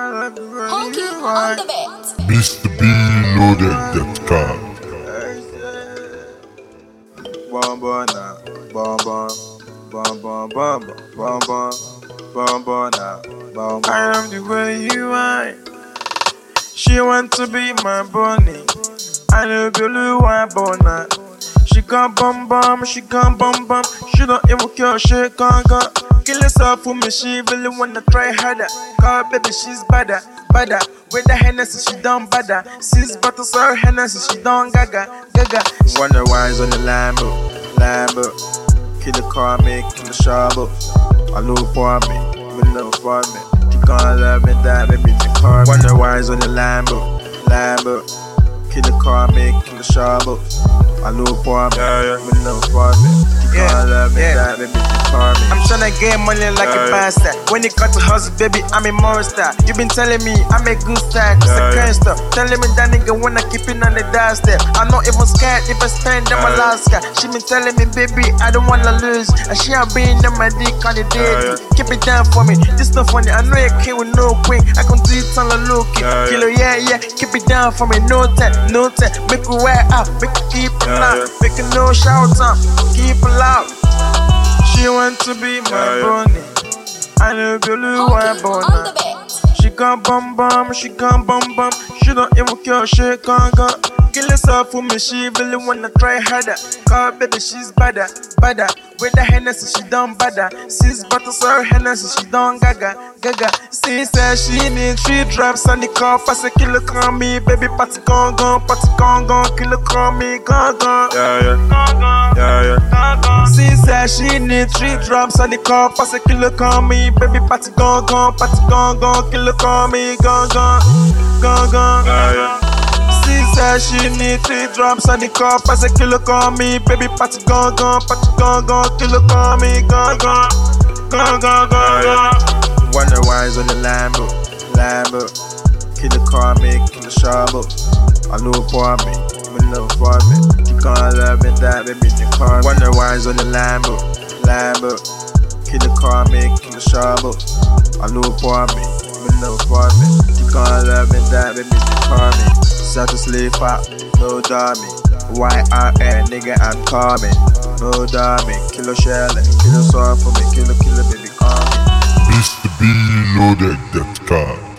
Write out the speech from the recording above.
Honky on the beat. Mr. B loaded.com. Bombona, bonbon, bonbon, bonbon, bonbon, bombona, bonbon. I am the way you are. She want to be my bunny. I know blue white bona. She gon' bum bum, she gon' bum bum. She don't even care, she gon' go. Kill herself for me, she really wanna try harder. Cause baby, she's badder, badder. With the Hennessy, she done badder. 6 bottles of Hennessy, she done gaga, gaga. Wonder why is on the Lambo, Lambo. Kill the car, me, kill the shovel. I look for me, me love for me. She gon' love me, that baby, the car. Wonder why is on the Lambo, Lambo. Kill the car, me, kill the shovel. I look for me, me love for me. She gon' love me, that baby, the car. I'm tryna get money like a bastard. When it comes to hustle, baby, I'm a monster. You been telling me I'm a good star, cause I can't stop. Telling me that nigga wanna keep it on the doorstep. I'm not even scared if I spend them Alaska. She been telling me, baby, I don't wanna lose. And she have been on my dick on the daily. Keep it down for me, this not funny. I know you came with no queen. I can do it on the low key. Kilo, yeah, keep it down for me. No time, no time. Make it wear out, make it keep it loud. Make it no shout out, keep it loud. She want to be my bunny. I know blue white bona. She gon' bum bum, she gon' bum bum. She don't even care, she gon' go. Kill herself for me, she really wanna try harder. Cause baby, she's badder, badder. With the Hennessy, she done badder. 6 bottles of Hennessy, she done gaga, gaga. She said she need 3 drops on the cup. I say, kill her, call me, baby, party gon' kill her, call me, gon'. She said she need 3 drops on the cup. I say, kill her, call me, baby, party gon', kill her, call me, gon'. She said she need 3 drops on the cup. I said, kill her, call me, baby, party gon', kill her, call me, gon'. Wonder why is on the Lambo, Lambo. Kill the car, me, kill the shovel. I look for me, me love for me. She gon' love me, that baby, the car. Wonder why is on the Lambo, Lambo. Kill the car, me, kill the shovel. I look for me, me love for me. She gon' love me, that baby, the car. Start to sleep out, no dummy. YRN, nigga, I'm coming. No dummy, kilo shelling, kilo soft for me, kilo, baby, call me. Mr. B loaded.com.